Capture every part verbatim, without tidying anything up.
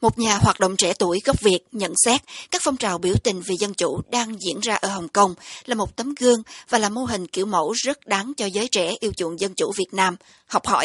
Một nhà hoạt động trẻ tuổi gốc Việt nhận xét các phong trào biểu tình vì dân chủ đang diễn ra ở Hồng Kông là một tấm gương và là mô hình kiểu mẫu rất đáng cho giới trẻ yêu chuộng dân chủ Việt Nam học hỏi.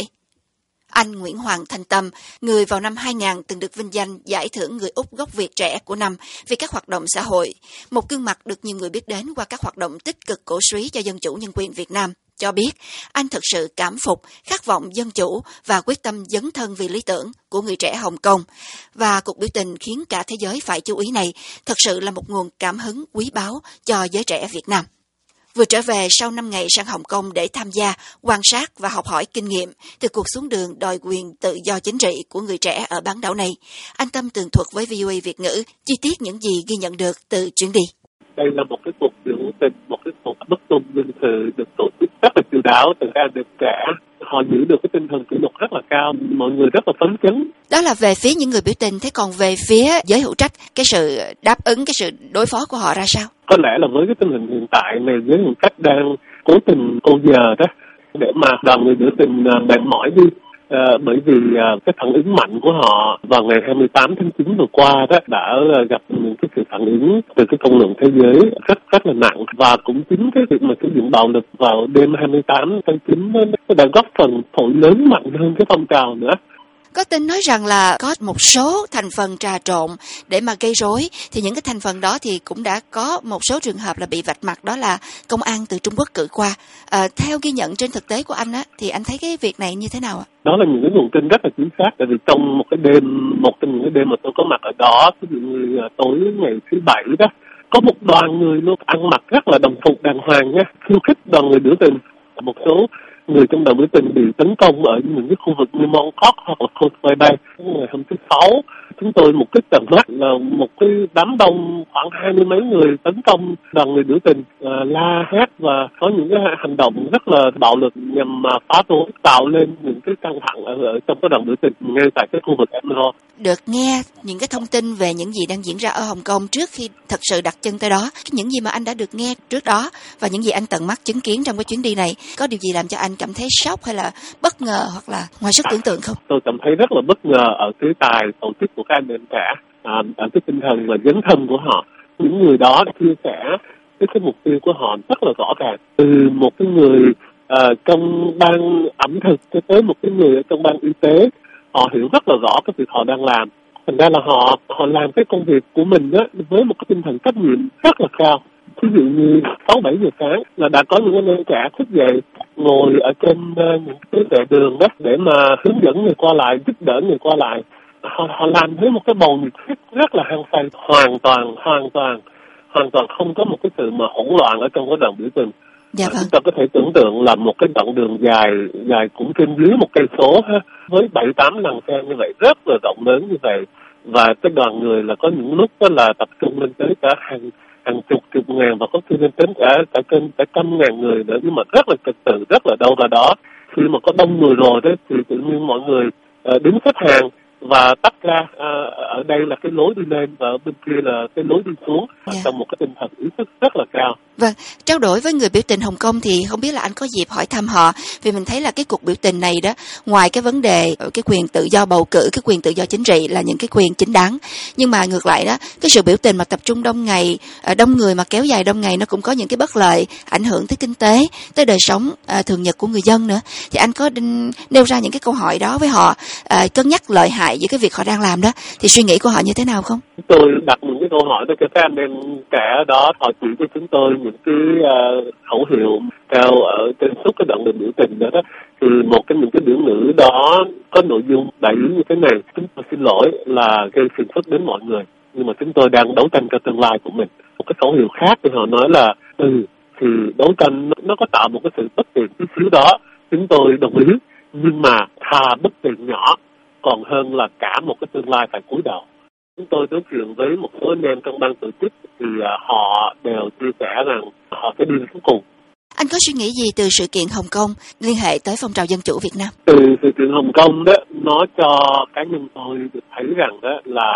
Anh Nguyễn Hoàng Thanh Tâm, người vào năm hai nghìn từng được vinh danh giải thưởng người Úc gốc Việt trẻ của năm vì các hoạt động xã hội, một gương mặt được nhiều người biết đến qua các hoạt động tích cực cổ suý cho dân chủ nhân quyền Việt Nam, cho biết anh thực sự cảm phục, khát vọng dân chủ và quyết tâm dấn thân vì lý tưởng của người trẻ Hồng Kông. Và cuộc biểu tình khiến cả thế giới phải chú ý này thật sự là một nguồn cảm hứng quý báu cho giới trẻ Việt Nam. Vừa trở về sau năm ngày sang Hồng Kông để tham gia, quan sát và học hỏi kinh nghiệm từ cuộc xuống đường đòi quyền tự do chính trị của người trẻ ở bán đảo này, anh Tâm tường thuật với vê o a Việt ngữ chi tiết những gì ghi nhận được từ chuyến đi. Đây là một cái cuộc biểu tình, một cái cuộc bất tuân dân sự được tổ chức rất là chu đáo từ các anh em trẻ. Họ giữ được cái tinh thần kỷ luật rất là cao, mọi người rất là phấn chấn. Đó là về phía những người biểu tình, thế còn về phía giới hữu trách, cái sự đáp ứng, cái sự đối phó của họ ra sao? Có lẽ là với cái tình hình hiện tại này, giới hữu trách đang cố tình câu giờ đó để mà đoàn người biểu tình mệt mỏi đi. À, bởi vì à, cái phản ứng mạnh của họ vào ngày hai mươi tám tháng chín vừa qua đó đã gặp những cái sự phản ứng từ cái công luận thế giới rất rất là nặng, và cũng chính cái việc mà sử dụng bạo lực vào đêm hai mươi tám tháng chín nó đã góp phần thổi lớn mạnh hơn cái phong trào nữa. Có tin nói rằng là có một số thành phần trà trộn để mà gây rối, thì những cái thành phần đó thì cũng đã có một số trường hợp là bị vạch mặt, đó là công an từ Trung Quốc cử qua. À, theo ghi nhận trên thực tế của anh á, thì anh thấy cái việc này như thế nào ạ? Đó là những cái nguồn tin rất là chính xác, tại vì trong một cái đêm, một trong những cái đêm mà tôi có mặt ở đó, ví dụ như tối ngày thứ bảy đó, có một đoàn người luôn ăn mặc rất là đồng phục đàng hoàng nha, khiêu khích đoàn người biểu tình. Một số người trong đoàn biểu tình bị tấn công ở những cái khu vực như Mongkok hoặc là Causeway Bay. Ngày hôm thứ sáu, chúng tôi một cái tận mắt là một cái đám đông khoảng hai mươi mấy người tấn công đoàn người biểu tình, uh, la hét và có những cái hành động rất là bạo lực nhằm uh, phá rối, tạo lên những cái căng thẳng ở, ở trong cái đoàn biểu tình ngay tại cái khu vực Emerald. Được nghe những cái thông tin về những gì đang diễn ra ở Hồng Kông trước khi thật sự đặt chân tới đó, những gì mà anh đã được nghe trước đó và những gì anh tận mắt chứng kiến trong cái chuyến đi này, có điều gì làm cho anh cảm thấy sốc hay là bất ngờ hoặc là ngoài sức tưởng tượng không? Tôi cảm thấy rất là bất ngờ ở cái tài tổ chức của các anh em trẻ, à, ở cái tinh thần và dấn thân của họ. Những người đó đã chia sẻ cái, cái mục tiêu của họ rất là rõ ràng, từ một cái người uh, trong ban ẩm thực cho tới một cái người ở trong ban y tế. Họ hiểu rất là rõ cái việc họ đang làm. Thành ra là họ họ làm cái công việc của mình đó với một cái tinh thần trách nhiệm rất là cao. Ví dụ như sáu bảy giờ sáng là đã có những anh em trẻ thức dậy ngồi ở trên uh, những cái vệ đường đó để mà hướng dẫn người qua lại, giúp đỡ người qua lại. Họ họ làm với một cái bầu nhiệt huyết rất là hăng say, hoàn toàn hoàn toàn hoàn toàn không có một cái sự mà hỗn loạn ở trong cái đoàn biểu tình. Dạ vâng. Chúng ta có thể tưởng tượng là một cái đoạn đường dài dài cũng trên dưới một cây số ha, với bảy tám làn xe như vậy, rất là rộng lớn như vậy, và cái đoàn người là có những lúc đó là tập trung lên tới cả hàng hàng chục chục ngàn và có khi lên đến cả cả trên cả trăm ngàn người nữa, nhưng mà rất là trật tự, rất là đâu vào đó. Khi mà có đông người rồi đấy thì tự nhiên mọi người uh, đứng xếp hàng và tách ra, à, ở đây là cái lối đi lên và ở bên kia là cái lối đi xuống, yeah. Trong một cái tinh thần ý thức rất là cao. Vâng, trao đổi với người biểu tình Hồng Kông thì không biết là anh có dịp hỏi thăm họ, vì mình thấy là cái cuộc biểu tình này đó, ngoài cái vấn đề cái quyền tự do bầu cử, cái quyền tự do chính trị là những cái quyền chính đáng, nhưng mà ngược lại đó, cái sự biểu tình mà tập trung đông ngày, đông người mà kéo dài đông ngày nó cũng có những cái bất lợi, ảnh hưởng tới kinh tế, tới đời sống à, thường nhật của người dân nữa. Thì anh có nêu ra những cái câu hỏi đó với họ, à, cân nhắc lợi hại giữa cái việc họ đang làm đó, thì suy nghĩ của họ như thế nào không? Tôi đặt những cái câu hỏi đó cho các anh em trẻ đó, họ chỉ cho chúng tôi những cái uh, khẩu hiệu treo ở trên suốt cái đoạn đường biểu tình đó, đó. Thì một trong những cái biểu ngữ đó có nội dung đại ý như thế này: chúng tôi xin lỗi là gây phiền phức đến mọi người, nhưng mà chúng tôi đang đấu tranh cho tương lai của mình. Một cái khẩu hiệu khác thì họ nói là ừ thì đấu tranh nó có tạo một cái sự bất tiện tí xíu đó, chúng tôi đồng ý, nhưng mà thà bất tiện nhỏ còn hơn là cả một cái tương lai phải cúi đầu. Chúng tôi nói chuyện với một số anh em trong ban tổ chức thì họ đều chia sẻ rằng họ sẽ đi đến cuối cùng. Anh có suy nghĩ gì từ sự kiện Hồng Kông liên hệ tới phong trào dân chủ Việt Nam? Từ sự kiện Hồng Kông đó, nó cho cá nhân tôi được thấy rằng đó là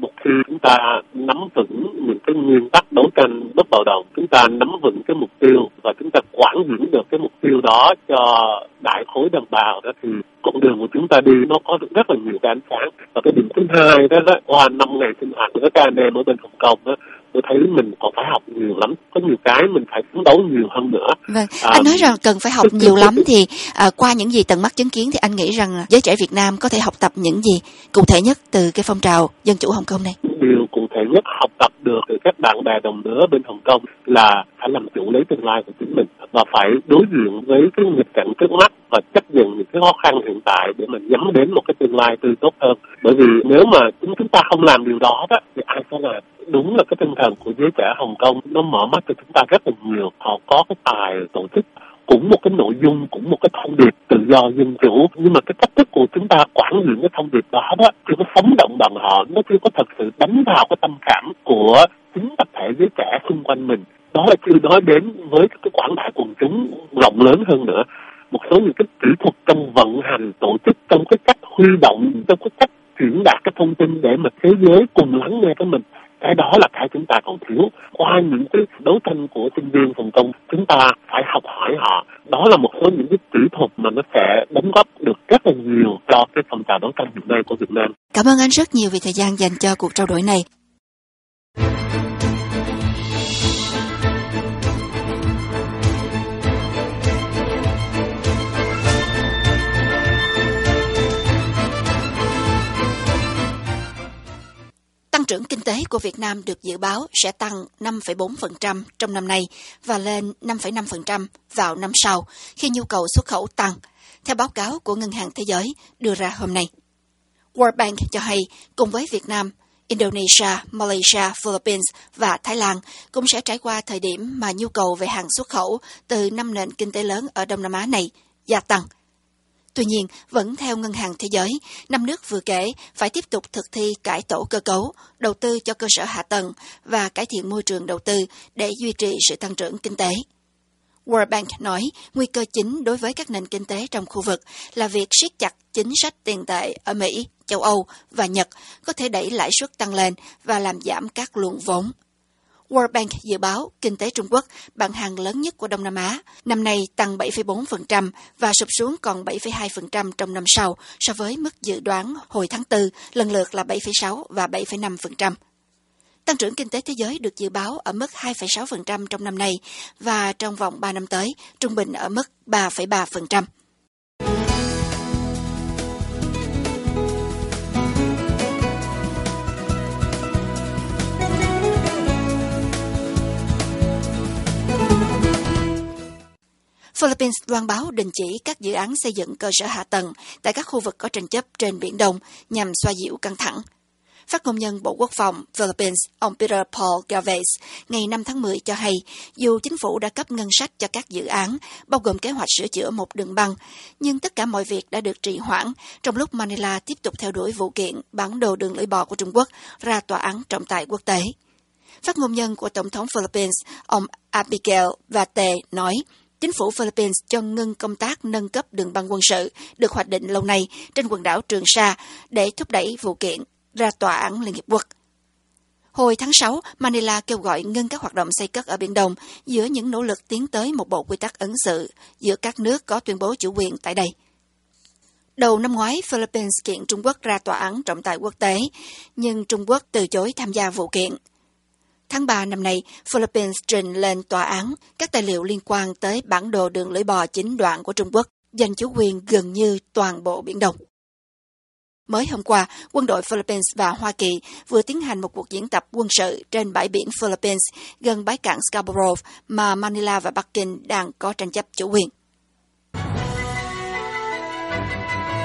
một khi chúng ta nắm vững những cái nguyên tắc đấu tranh bất bạo động, chúng ta nắm vững cái mục tiêu và chúng ta quản dưỡng được cái mục tiêu đó cho đại khối đồng bào đó, thì con đường của chúng ta đi nó có được rất là nhiều cái ánh sáng. Và cái điểm thứ hai đó, đó qua năm ngày sinh hoạt của các anh em ở bên Hồng Kông đó, tôi thấy mình còn phải học nhiều lắm, có nhiều cái mình phải phấn đấu nhiều hơn nữa. Vâng, à, anh nói rằng cần phải học nhiều lắm thì à, qua những gì tận mắt chứng kiến thì anh nghĩ rằng giới trẻ Việt Nam có thể học tập những gì cụ thể nhất từ cái phong trào dân chủ Hồng Kông này? Điều cụ thể nhất học tập được từ các bạn bè đồng lứa bên Hồng Kông là phải làm chủ lấy tương lai của chính mình và phải đối diện với cái nghịch cảnh trước mắt và chấp nhận những cái khó khăn hiện tại để mình nhắm đến một cái tương lai tươi tốt hơn. Bởi vì nếu mà chúng chúng ta không làm điều đó đó thì ai sẽ làm? Đúng là cái tinh thần của giới trẻ Hồng Kông nó mở mắt cho chúng ta rất là nhiều. Họ có cái tài tổ chức, cũng một cái nội dung, cũng một cái thông điệp tự do dân chủ, nhưng mà cái cách thức của chúng ta quản lý cái thông điệp đó đó chưa có sống động bằng họ, nó chưa có thật sự đánh vào cái tâm khảm của chính tập thể giới trẻ xung quanh mình. Đó là chưa nói đến với cái quảng đại quần chúng rộng lớn hơn nữa. Một số những cái kỹ thuật trong vận hành tổ chức, trong cái cách huy động, trong cái cách truyền đạt cái thông tin để mà thế giới cùng lắng nghe với mình. Cái đó là cái chúng ta còn thiếu. Qua những cái đấu tranh của sinh viên Hồng Kông, chúng ta phải học hỏi họ. Đó là một số những cái kỹ thuật mà nó sẽ đóng góp được rất là nhiều cho cái phong trào đấu tranh hiện nay của Việt Nam. Cảm ơn anh rất nhiều vì thời gian dành cho cuộc trao đổi này. Tăng trưởng kinh tế của Việt Nam được dự báo sẽ tăng năm phẩy bốn phần trăm trong năm nay và lên năm phẩy năm phần trăm vào năm sau khi nhu cầu xuất khẩu tăng, theo báo cáo của Ngân hàng Thế giới đưa ra hôm nay. World Bank cho hay cùng với Việt Nam, Indonesia, Malaysia, Philippines và Thái Lan cũng sẽ trải qua thời điểm mà nhu cầu về hàng xuất khẩu từ năm nền kinh tế lớn ở Đông Nam Á này gia tăng. Tuy nhiên, vẫn theo Ngân hàng Thế giới, năm nước vừa kể phải tiếp tục thực thi cải tổ cơ cấu, đầu tư cho cơ sở hạ tầng và cải thiện môi trường đầu tư để duy trì sự tăng trưởng kinh tế. World Bank nói nguy cơ chính đối với các nền kinh tế trong khu vực là việc siết chặt chính sách tiền tệ ở Mỹ, châu Âu và Nhật có thể đẩy lãi suất tăng lên và làm giảm các luồng vốn. World Bank dự báo kinh tế Trung Quốc, bạn hàng lớn nhất của Đông Nam Á, năm nay tăng bảy phẩy bốn phần trăm và sụt xuống còn bảy phẩy hai phần trăm trong năm sau so với mức dự đoán hồi tháng tư, lần lượt là bảy phẩy sáu và bảy phẩy năm phần trăm. Tăng trưởng kinh tế thế giới được dự báo ở mức hai phẩy sáu phần trăm trong năm nay và trong vòng ba năm tới, trung bình ở mức ba phẩy ba phần trăm. Philippines loan báo đình chỉ các dự án xây dựng cơ sở hạ tầng tại các khu vực có tranh chấp trên Biển Đông nhằm xoa dịu căng thẳng. Phát ngôn nhân Bộ Quốc phòng Philippines, ông Peter Paul Galvez, ngày năm tháng mười cho hay, dù chính phủ đã cấp ngân sách cho các dự án, bao gồm kế hoạch sửa chữa một đường băng, nhưng tất cả mọi việc đã được trì hoãn trong lúc Manila tiếp tục theo đuổi vụ kiện bản đồ đường lưỡi bò của Trung Quốc ra tòa án trọng tài quốc tế. Phát ngôn nhân của Tổng thống Philippines, ông Abigail Vate, nói, chính phủ Philippines cho ngưng công tác nâng cấp đường băng quân sự được hoạch định lâu nay trên quần đảo Trường Sa để thúc đẩy vụ kiện ra tòa án Liên Hiệp Quốc. Hồi tháng sáu, Manila kêu gọi ngưng các hoạt động xây cất ở Biển Đông giữa những nỗ lực tiến tới một bộ quy tắc ứng xử giữa các nước có tuyên bố chủ quyền tại đây. Đầu năm ngoái, Philippines kiện Trung Quốc ra tòa án trọng tài quốc tế, nhưng Trung Quốc từ chối tham gia vụ kiện. Tháng ba năm nay, Philippines trình lên tòa án các tài liệu liên quan tới bản đồ đường lưỡi bò chín đoạn của Trung Quốc, giành chủ quyền gần như toàn bộ Biển Đông. Mới hôm qua, quân đội Philippines và Hoa Kỳ vừa tiến hành một cuộc diễn tập quân sự trên bãi biển Philippines gần bãi cạn Scarborough mà Manila và Bắc Kinh đang có tranh chấp chủ quyền.